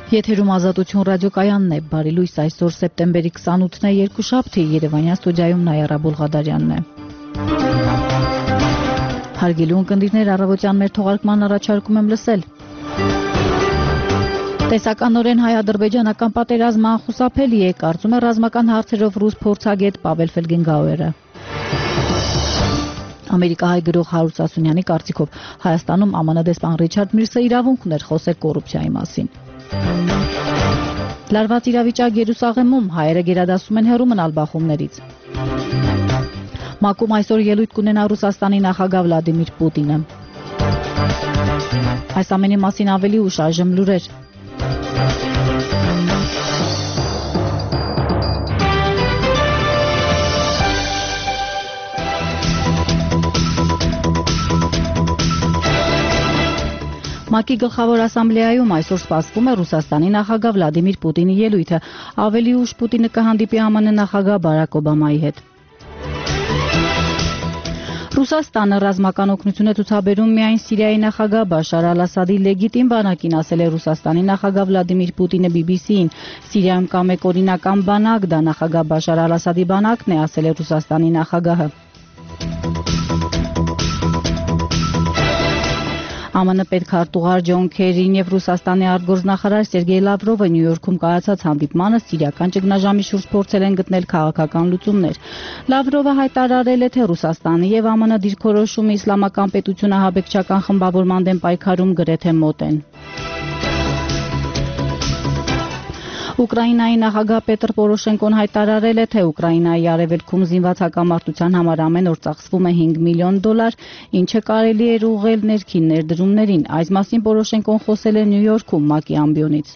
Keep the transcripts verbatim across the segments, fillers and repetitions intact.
Եթերում Ազատություն ռադիոկայանն է, բարի լույս, այսօր սեպտեմբերի քսանութն է, երկուշաբթի, Երևանյան ստուդիայում Նայարա Բուլղադարյանն է։ Հարգելի ունկնդիրներ, առավոտյան մեր թողարկման առաջարկում եմ լսել։ Տեսականորեն հայ-ադրբեջանական պատերազմը անխուսափելի է, կարծում է ռազմական հարցերով ռուս փորձագետ Պավել Ֆելգենգաուերը։ Ամերիկահայ գրող Հարութ Սասունյանի կարծիքով Հայաստանում ԱՄՆ դեսպան Ռիչարդ Միլսը իրավունք ուներ խոսել կոռուպցիայի մասին։ Լարված իրավիճակ Երուսաղեմում, հայերը գերադասում են հեռու մնալ բախումներից։ ՄԱԿ-ում այսօր ելույթ կունենա Ռուսաստանի նախագահ Վլադիմիր Պուտինը։ Այս ամենի մասին ավելի ուշ այժմ լուրեր։ ՄԱԿ-ի գլխավոր ասամբլեայում այսօր սպասվում է Ռուսաստանի նախագահ Վլադիմիր Պուտինի ելույթը, ավելի ուշ Պուտինը կհանդիպի ԱՄՆ նախագահ Բարակ Օբամայի հետ։ Ռուսաստանը ռազմական օգնություն է ցուցաբերում միայն Սիրիայի նախագահ Բաշար Ալ-Ասադի լեգիտիմ բանակին, ասել է Ռուսաստանի նախագահ Վլադիմիր Պուտինը բի բի սի-ին։ Սիրիայում կա մեկ օրինական բանակ, դա նախագահ Բաշար Ալ-Ասադի բանակն է, ասել է Ռուսաստանի նախագահը։ ԱՄՆ պետքարտուղար Ջոն Քերին եւ Ռուսաստանի արտգործնախարար Սերգեյ Լավրովը Նյու Յորքում կայացած հանդիպմանը սիրիական ճգնաժամի շուրջ փորձել են գտնել քաղաքական լուծումներ։ Լավրովը հայտարարել է, թե Ռուսաստանի եւ ԱՄՆ դիրքորոշումը իսլամական պետությունը ահաբեկչական խմբավորման դեմ պայքարում գրեթե մոտ են։ Ուկրաինայի նախագահ Պետր Պորոշենկոն հայտարարել է, թե Ուկրաինայի արևելքում զինված հակամարտության համար ամեն օր ծախսվում է հինգ միլիոն դոլար, ինչը կարելի էր ուղղել ներքին ներդրումներին։ Այս մասին Պորոշենկոն խոսել է Նյու Յորքում ՄԱԿ-ի ամբիոնից։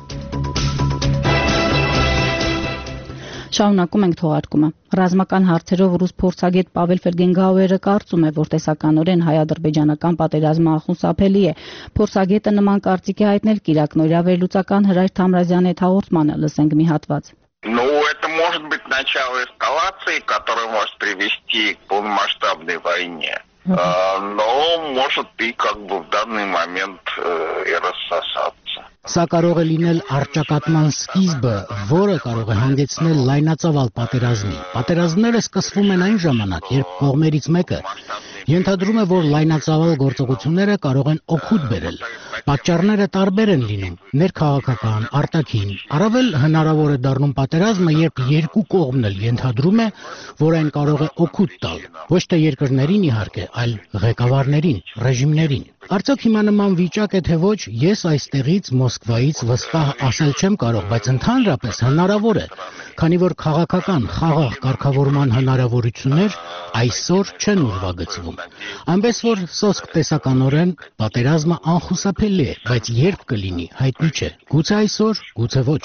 Շարունակում ենք թողարկումը։ Ռազմական հարցերով ռուս փորձագետ Պավել Ֆելգենգաուերը կարծում է, որ տեսականորեն հայ-ադրբեջանական պատերազմը անխուսափելի է։ Փորձագետը նման կարծիք է հայտնել Կիրակնօրյա վերլուծական Հրայր Թամրազյանի հետ հաղորդմանը, լսենք մի հատված։ Ну, это может быть начало эскалации, которая может привести к полномасштабной войне. Но может и как бы в данный момент и рассосаться. Սա կարող է լինել առճակատման սկիզբը, որը կարող է հանգեցնել լայնածավալ պատերազմի։ Պատերազմները սկսվում են այն ժամանակ, երբ կողմերից մեկը ենթադրում է, որ լայնածավալ գործողությունները կարող են օգուտ բերել։ Պատճառները տարբեր են լինում՝ ներքաղաքական, արտաքին։ Առավել հնարավոր է դառնում պատերազմը, երբ երկու կողմն էլ ենթադրում է, որ այն կարող է օգուտ տալ, ոչ թե երկրներին իհարկե, այլ ղեկավարներին, ռեժիմներին։ Արդյոք հիմա նման վիճակ է թե ոչ, ես այստեղից Մոսկվայից վստահ ասել չեմ կարող, բայց ընդհանրապես հնարավոր է, քանի որ քաղաքական խաղաղ կարգավորման հնարավորություններ այսօր չեն ուրվագծվում։ Այնպես որ սոսկ տեսականորեն պատերազմը անխուսափելի է, բայց երբ կլինի, հայտնի չէ։ Գուցե այսօր, գուցե ոչ։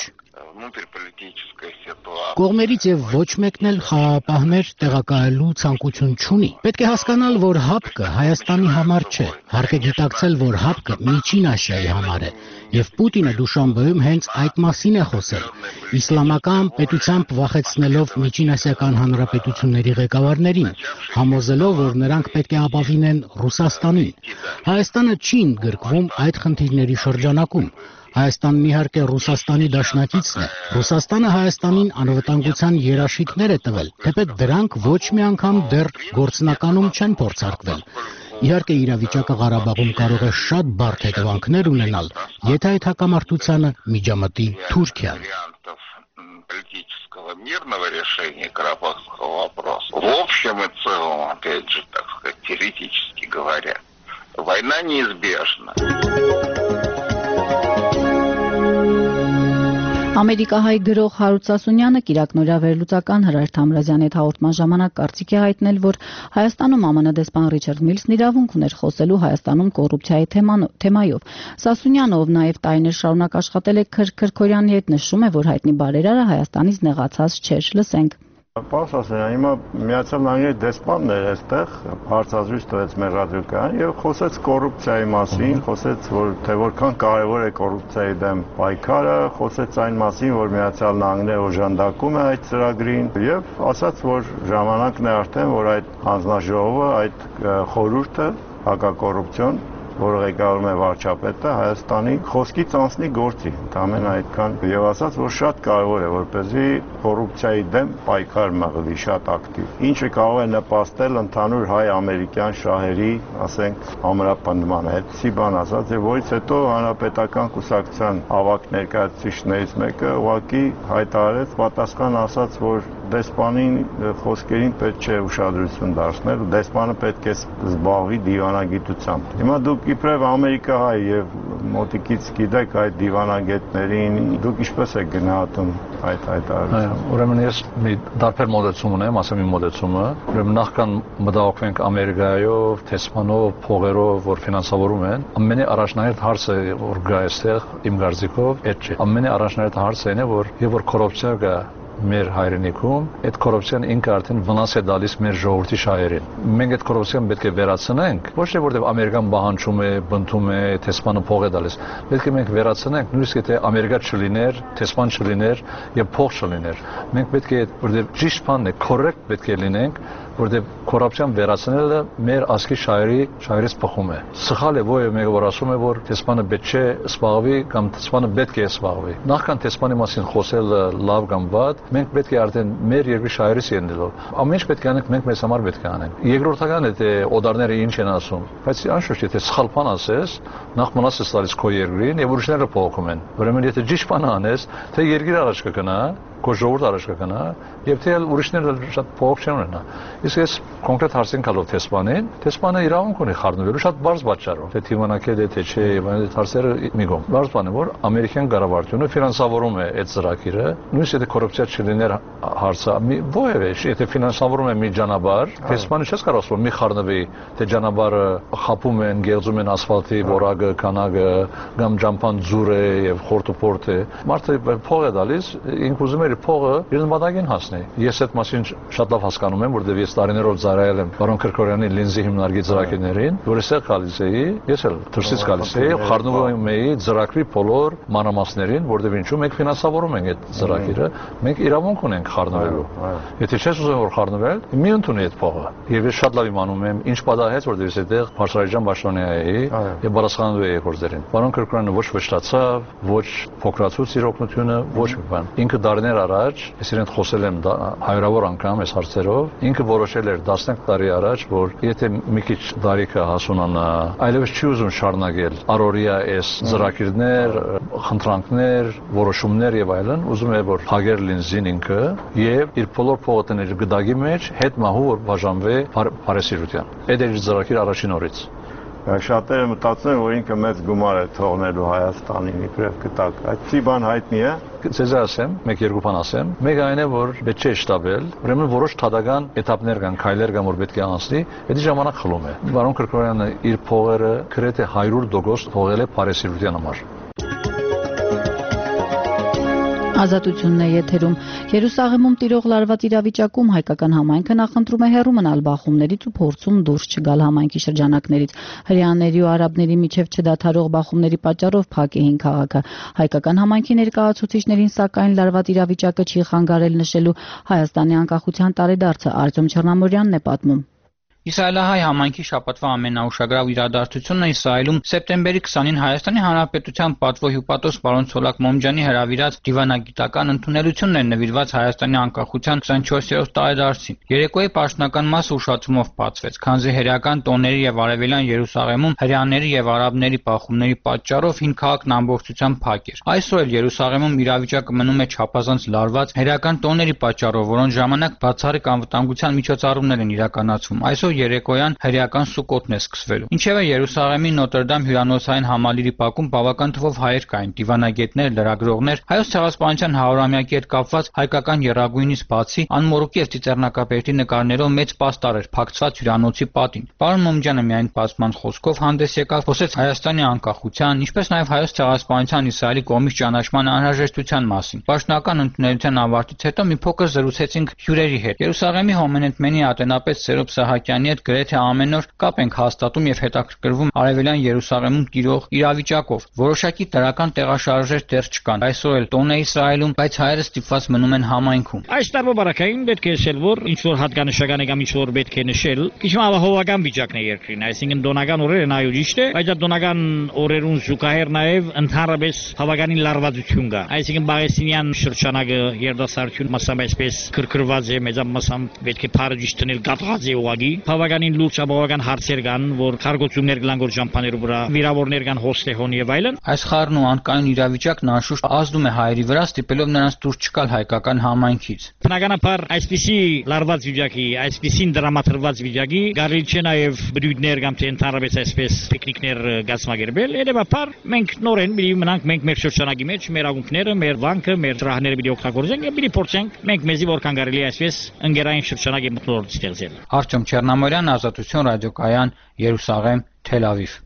Կողմերից եւ ոչ մեկն էլ խաղաղապահներ տեղակայելու ցանկություն չունի։ Պետք է հասկանալ, որ հապկը Հայաստանի համար չէ։ Հարկ է գիտակցել, որ հապկը Միջին Ասիայի համար է, եւ Պուտինը Դուշանբեում հենց այդ մասին է խոսել։ Իսլամական պետությամբ վախեցնելով Միջինասիական հանրապետությունների ղեկավարներին, համոզելով, որ նրանք պետք է ապավինեն Ռուսաստանին։ Հայաստանը չի ընդգրկվում այդ խնդիրների շրջանակում։ Հայաստանն իհարկե Ռուսաստանի դաշնակիցն է։ Ռուսաստանը Հայաստանին անվտանգության երաշխիքներ է տվել, թեպետ դրանք ոչ մի անգամ դեռ գործնականում չեն փորձարկվել։ Իհարկե իրավիճակը Ղարաբաղում կարող է շատ բարդ հետևանքներ ունենալ, եթե այդ հակամարտությանը միջամտի Թուրքիան։ Мирного решения Карабахского вопроса. В общем и целом, опять же, так сказать, теоретически говоря, война неизбежна. Ամերիկահայ գրող Հարութ Սասունյանը Կիրակնօրյա վերլուծական Հրայր Թամրազյանի հետ հաղորդման ժամանակ կարծիք է հայտնել, որ Հայաստանում ԱՄՆ դեսպան Ռիչարդ Միլսն իրավունք ուներ խոսելու Հայաստանում կոռուպցիայի թեմայով։ Սասունյանը, ով նաև տարիներ շարունակ աշխատել է Քրքորյանի հետ, նշում է, որ հայտնի բարերարը Հայաստանից նեղացած չէր։ Լսենք։ Պարոն Սասունյան, հիմա Միացյալ Նահանգների դեսպանն էր այստեղ, հարցազրույց տվեց մեր ռադիոկայան եւ խոսեց կոռուպցիայի մասին, խոսեց, որ թե որքան կարեւոր է կոռուպցիայի դեմ պայքարը, խոսեց այն մասին, որ Միացյալ Նահանգները օժանդակում է այդ ծրագրին եւ ասաց, որ ժամանակն է արդեն, որ այդ հանձնաժողովը, այդ խորհուրդը հակակոռուպցիոն որը ղեկավարում է վարչապետը, Հայաստանի խոսքից անցնի գործի, ընդամենը այդքան, եւ ասաց, որ շատ կարևոր է, որպեսզի կոռուպցիայի դեմ պայքար մղվի շատ ակտիվ, ինչը կարող է նպաստել ընդհանուր հայ-ամերիկյան շահերի, ասենք, ամրապնդմանը, այդպիսի բան ասաց, եւ որից հետո հանրապետական կուսակցության ավագ ներկայացուցիչներից մեկը ուղղակի հայտարարեց, պատասխան ասաց, որ դեսպանին խոսքերին պետք չէ ուշադրություն դարձնել, դեսպանը պետք է զբաղվի դիվանագիտությամբ։ Հիմա դուք իբրև ամերիկահայ եւ մոտիկից գիտեք այդ դիվանագետներին, դուք ինչպես եք գնահատում այդ հայտարարությունը։ Ուրեմն ես մի դարբեր մոդեցում ունեմ, ասեմ իմ մոդեցումը, ուրեմն նախքան մտահոգվենք Ամերիկայով, դեսպանով, փողերով, որ ֆինանսավորում են, ամենի առաջնահերթ հարցը որ գա այստեղ իմ կարծիքով այդ չէ։ Ամենի առաջնահերթ հարցը այն է, որ եւ որ կոռուպցիա կա մեր հայրենիքում, այդ կոռուպցիան ինքը արդեն վնաս է տալիս մեր ժողովրդի շահերին։ Մենք այդ կոռուպցիան պետք է վերացնենք, ոչ թե որտեղ Ամերիկան բանջում է, բնթում է, դեսպանը փող է տալիս։ Պետք է մենք վերացնենք, նույնիսկ եթե Ամերիկա չլիներ, դեսպան չլիներ եւ փող չլիներ։ Մենք պետք է որտեղ ճիշտ բանն է, կոռեկտ պետք է լինենք, որտեղ կոռուպցիան վերացնելը մեր ազգի շահերի շահերից փոխում է։ Սխալ է ովը մեկը որ ասում է, որ դեսպանը պետք չէ սպաղվի կամ դեսպանը պետք է սպաղվի։ Նախքան դեսպանի մասին խոսելը լավ կամ վատ, մենք պետք է արդեն մեր երկրի շահերից ելնելով ամեն ինչ պետք է անենք, մենք մեզ համար պետք է անենք։ Երկրորդական է թե օդարները ինչ են ասում, բայց անշուշտ եթե սխալ բան ասես, նախ մնաս ես տալիս քո երկրին եւ ուրիշները փոխում են։ Ուրեմն եթե ճիշտ բան անես, թե երկիրը առաջ կգնա, քո ժողովուրդը առաջ կգնա եւ թե ուրիշները շատ փող չեն ունենա։ Իսկ ես կոնկրետ հարցին գալով դեսպանին, դեսպանը իրավունք ունի խառնվելու շատ բարձ պատճառով, թե թիմանակել է թե չէ, եւ այդ հարցերը մի կողմ։ Բարձ բան է, որ ամերիկյան կառավարությունը ֆինանսավորում է այդ ծրագիրը, նույնիսկ եթե կոռուպցիա չլիներ հարցը, մի ովևէ, եթե ֆինանսավորում է մի ճանապարհ, դեսպանը չես կարող ասել մի խառնվի, թե ճանապարհը խափում են, գեղձում են ասֆալտի որակը, քանակը, կամ ճամփան ձուր է եւ խորտուփորտ է։ Մարդը փող է տալիս, ինքը ուզում է փողը իր նպատակին հասնի։ Ես այդ մասին շատ լավ հասկանում եմ, որովհետև ես տարիներով ծառայել եմ Բարոն Քրկորյանի լինզի հիմնարկի ծրագրերին, որ էստեղ գալիս էի, ես էլ դրսից գալիս էի, խառնվում էի ծրագրի բոլոր մանրամասներին, որովհետև ինչու մենք ֆինանսավորում ենք այդ ծրագիրը, մենք իրավունք ունենք խառնվելու։ Եթե չես ուզում որ խառնվել, մի ընդունի այդ փողը։ Եվ ես շատ լավ իմանում եմ, ինչ պատահեց, որովհետև ես այդտեղ Փարսարիջան Պաշտոնյա էի եւ բարձրանում էի գործերին։ Բարոն Քրկորյանը ոչ վշտացավ, ոչ փոքրացուց իր օգնությունը, ոչ մի բան։ Ինքը դարներ առաջ, ես իրեն խոսել եմ հարյուրավոր անգամ այս հարցերով, ինքը որոշել էր տասնյակ տարի առաջ, որ եթե մի քիչ դարիքը հասունանա, այլևս չի ուզում շարունակել առօրյա այս ծրագիրներ, խնդրանքներ, որոշումներ եւ այլն, ուզում է որ հագեր լինզին ինքը եւ իր բոլոր փողը տներ գդագի մեջ, հետ մահու որ բաժանվի բարեսիրության։ Այդ է իր ծրագիր առաջին օրից։ Շատերը մտածում են, որ ինքը մեծ գումար է թողնելու Հայաստանին, իբրև կտակ։ Այդպիսի բան հայտնի է։ Ձեզ ասեմ, մեկ երկու բան ասեմ։ Մեկը այն է, որ պետք չէ շտաբել, ուրեմն որոշ թադական էտապներ կան, քայլեր կան, որ պետք է անցնի, այդ ժամանակ խլում է։ Բարոն Քրկորյանը իր փողերը գրեթե հարյուր տոկոս թողել է բարեսիրության համար։ Ազատությունն է եթերում։ Երուսաղեմում տիրող լարված իրավիճակում հայկական համայնքը նախընտրում է հեռու մնալ բախումներից ու փորձում դուրս չգալ համայնքի շրջանակներից։ Հրեաների ու արաբների միջև չդադարող բախումների պատճառով փակ էին քաղաքը։ Հայկական համայնքի ներկայացուցիչներին սակայն լարված իրավիճակը չի խանգարել նշելու Հայաստանի անկախության տարեդարձը Արտյոմ Չեռնամորյանն է պատմում։ Իսրայելահայ համայնքի շաբաթվա ամենաուշագրավ իրադարձությունն Իսրայելում սեպտեմբերի քսանին Հայաստանի Հանրապետության պատվո հյուպատոս պարոն Ցոլակ Մոմջանի հրավիրած դիվանագիտական ընդունելությունն էր նվիրված Հայաստանի անկախության քսանչորսերորդ տարեդարձին։ Երեկոյի պաշտոնական մասը ուշադրումով բացվեց, քանզի հրեական տոների եւ արևելյան Երուսաղեմում հրեաների եւ արաբների բախումների պատճառով հին քաղաքն ամբողջությամբ փակ էր։ Այսօր էլ Երուսաղեմում իրավիճակը մնում է չափազանց լարված հրեական տոների պատճառով, որոնց ժամանակ բացառիկ անվտանգության միջոցառումներ են իրականացվում։ Այսօր երեկոյան հրեական Սուկոտն է սկսվելու։ Ինչևէ Երուսաղեմի Նոտրդամ հյուրանոցային համալիրի բակում բավական թվով հայեր կային, դիվանագետներ, լրագրողներ, Հայոց ցեղասպանության հարյուրամյակի հետ կապված հայկական եռագույնից բացի անմորուքի եւ ծիծեռնակապերտի նկարներով մեծ պաստառ էր փակցված հյուրանոցի պատին։ Պարոն Մոմջանը միայն պասման խոսքով հանդես եկավ, խոսեց Հայաստանի անկախության, ինչպես նաեւ Հայոց ցեղասպանության Իսրայելի կողմից ճանաչման անհրաժեշտության մասին։ Պաշտոնական ընդունելության ավարտից հետո մի փոքր զրուցեցինք հյուրերի հետ։ Երուսաղեմի հոմենետմենի ատենապետ Սերոբ Սահակյանի Մոմջանի հետ գրեթե ամեն օր կապ ենք հաստատում եւ հետաքրքրվում Արևելյան Երուսաղեմում տիրող իրավիճակով։ Որոշակի դրական տեղաշարժեր դեռ չկան։ Այսօր էլ տոն է Իսրայելում, բայց հայերը ստիպված մնում են համայնքում։ Այս տարվա բարակային պետք է ասել, որ ինչ որ հատկանշական է կամ ինչ որ պետք է նշել, քիչ ավահովական վիճակն է երկրին, այսինքն դոնական օրերը նայու ճիշտ է, բայց այդ դոնական օրերուն զուգահեռ նաև ընդհանրապես բավականին լարվածություն կա։ Այսինքն Բաղեսինյան շրջանակը երդասարություն մասամբ այսպես քրքրված է, մեծամասամբ պետք է փարը ճիշտ դնել կատղած է ուղագի։ Բավականին լուրջ բավական հարցեր կան, որ քարգոցումներ կլան գոր ճամփաներու վրա, վիրավորներ կան հոստեհոն եւ այլն։ Այս խառն ու անկայուն իրավիճակն անշուշտ ազդում է հայերի վրա, ստիպելով նրանց դուրս չգալ հայկական համայնքից։ Բնականաբար այսպիսի լարված վիճակի, այսպիսին դրամատրված վիճակի գարի չէ նաև բրույթներ կամ թե ընդհանրապես այսպես պիկնիկներ գազմագերբել։ Հետևաբար մենք նորեն պիտի մնանք մենք մեր շրջանակի մեջ, մեր ակումբները, մեր վանքը, մեր ծրահները պիտի օգտագործենք եւ պիտի փորձենք մենք մեզի որքան կարելի այսպես ընկերային շրջանակի մթնոլորտ ստեղծել։ Արտյոմ Չեռնամորյան, Ազատություն ռադիոկայան, Երուսաղեմ, Թել Ավիվ։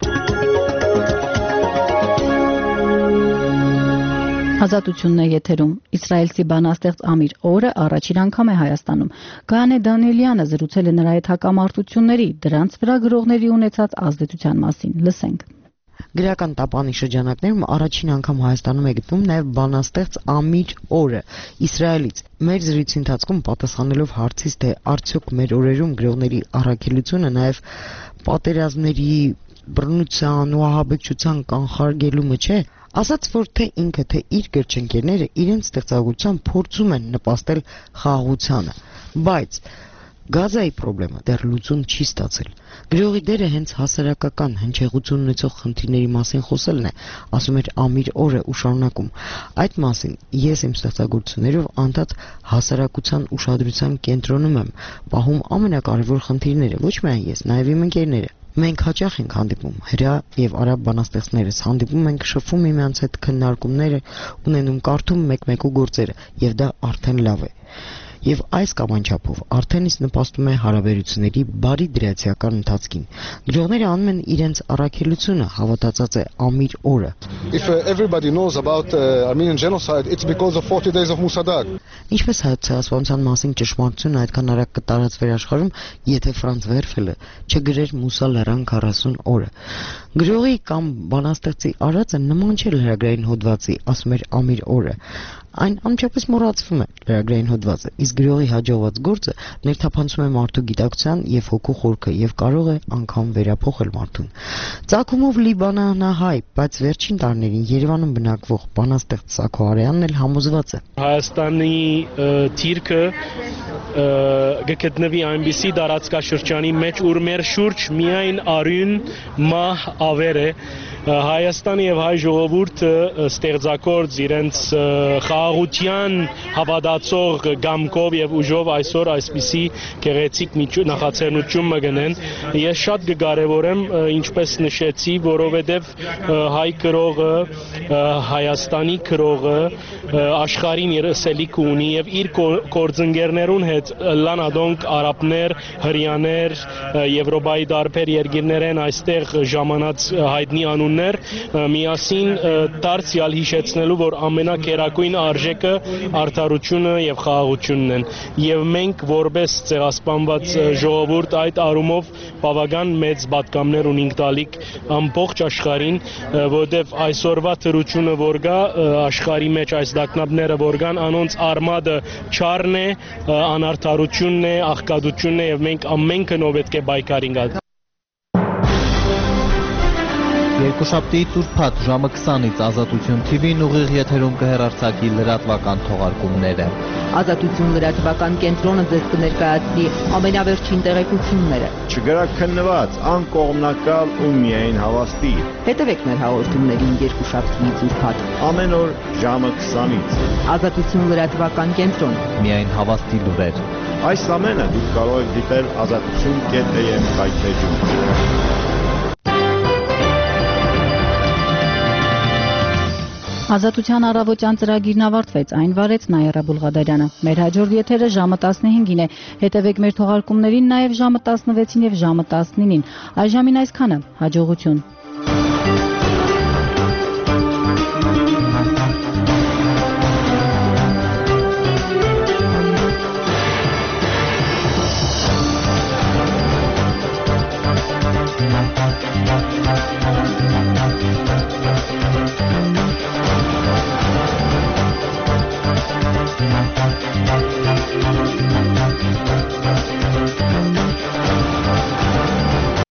Ազատությունն է եթերում։ Իսրայելցի բանաստեղծ Ամիր Օրը առաջին անգամ է Հայաստանում։ Գայանե Դանիելյանը զրուցել է նրա հետ հակամարտությունների, դրանց վրա գրողների ունեցած ազդեցության մասին։ Լսենք։ Գրական տապանի շրջանակներում առաջին անգամ Հայաստանում է գտնում նաև բանաստեղծ Ամիր Օրը Իսրայելից։ Մեր զրույցի ընթացքում պատասխանելով հարցից, թե արդյոք մեր օրերում գրողների առաքելությունը նաև պատերազմների բռնության ու ահաբեկչության կանխարգելումը չէ, ասաց, որ թե ինքը, թե իր գրչընկերները իրենց ստեղծագործությամբ փորձում են նպաստել խաղաղությանը, բայց Գազայի խնդրը դեռ լուծում չի ստացել։ Գրողի դերը հենց հասարակական հնչեղություն ունեցող խնդիրների մասին խոսելն է, ասում էր Ամիր Օրը ու շարունակում. Այդ մասին ես իմ ստեղծագործություններով անդադ հասարակության ուշադրության կենտրոնում եմ, պահում ամենակարևոր խնդիրները, ոչ միայն ես, նաև իմ ընկերները։ Մենք հաճախ ենք հանդիպում, հրեա եւ արաբ բանաստեղծներս, հանդիպում ենք, շփվում միմյանց հետ, քննարկումներ ունենում, կարդում մեկ-մեկու գործերը, եւ դա արդեն լավ է։ Եվ այս կամանչափով արդեն իսկ նպաստում է հարաբերությունների բարի դրացիական ընթացքին։ Գրողները անում են իրենց առաքելությունը, հավատացած է Ամիր Օրը։ If uh, everybody knows about uh, Armenian genocide, it's because of forty days of Musadag. Ինչպես հայոց ցեղասպանության մասին ճշմարտությունը այդքան արագ կտարածվեր աշխարհում, եթե Ֆրանց Վերֆելը չգրեր Մուսա լեռան քառասուն օրը։ Գրողի կամ բանաստեղծի արածը նման չէ լրագրային հոդվածի, ասում էր Ամիր Օրը։ Այն անմիջապես մոռացվում է լրագրային հոդվածը, իսկ գրողի հաջողված գործը ներթափանցում է մարդու գիտակցության եւ հոգու խորքը եւ կարող է անգամ վերափոխել մարդուն։ Ծագումով լիբանանահայ, բայց վերջին տարիներին Երևանում բնակվող բանաստեղծ Սաքո Արյանն էլ համոզված է։ Հայաստանի թիրքը գտնվի այնպիսի տարածքաշրջանի մեջ, ուր մեր շուրջ միայն արյուն, մահ, ավեր է։ Հայաստանի եւ հայ ժողովուրդը ստեղծագործ իրենց խաղաղության հավատացող գամքով եւ ուժով այսօր այսպիսի գեղեցիկ նախաձեռնություն մգնեն։ Ես շատ կկարևորեմ, ինչպես նշեցի, որովհետեւ հայ գրողը, Հայաստանի գրողը աշխարհին երեսելիք ունի եւ իր գործընկերներուն հետ լանադոնք արաբներ, հրեաներ, Եվրոպայի տարբեր երկիրներ են այստեղ ժամանած հայտնի անուն միասին դարձյալ հիշեցնելու, որ ամենակերակույն արժեքը արդարությունը եւ խաղաղությունն են։ Եվ մենք որպես ցեղասպանված ժողովուրդ այդ առումով բավական մեծ պատգամներ ունենք տալիք ամբողջ աշխարհին, որովհետեւ այսօրվա դրությունը որ կա աշխարհի մեջ այս դակնապները որ կան, անոնց արմատը չարն է, անարդարությունն է, աղքատությունն է եւ մենք ամենքնով պետք է պայքարենք։ Երկուշաբթի Տուրփաթ ժամը քսանից Ազատություն թի վին ուղիղ եթերում կհեռարձակի լրատվական թողարկումները։ Ազատություն լրատվական կենտրոնը ձեզ կներկայացնի ամենավերջին տեղեկությունները։ Չգրաքննված, անկողմնակալ ու միայն հավաստի։ Հետևեք մեր հաղորդումներին երկուշաբթի Տուրփաթ ամեն օր ժամը քսանից։ Ազատություն լրատվական կենտրոն։ Միայն հավաստի լուրեր։ Այս ամենը դուք կարող եք դիտել ազատություն կետ է եմ հայտեջում։ Ազատության առավոտյան ծրագիրն ավարտվեց, այն վարեց Նայերա Բուլղադարյանը։ Մեր հաջորդ եթերը ժամը տասնհինգին է, հետևեք մեր թողարկումներին նաև ժամը տասնվեցին և ժամը տասնինին։ Այժմին այսքանը, հաջողություն։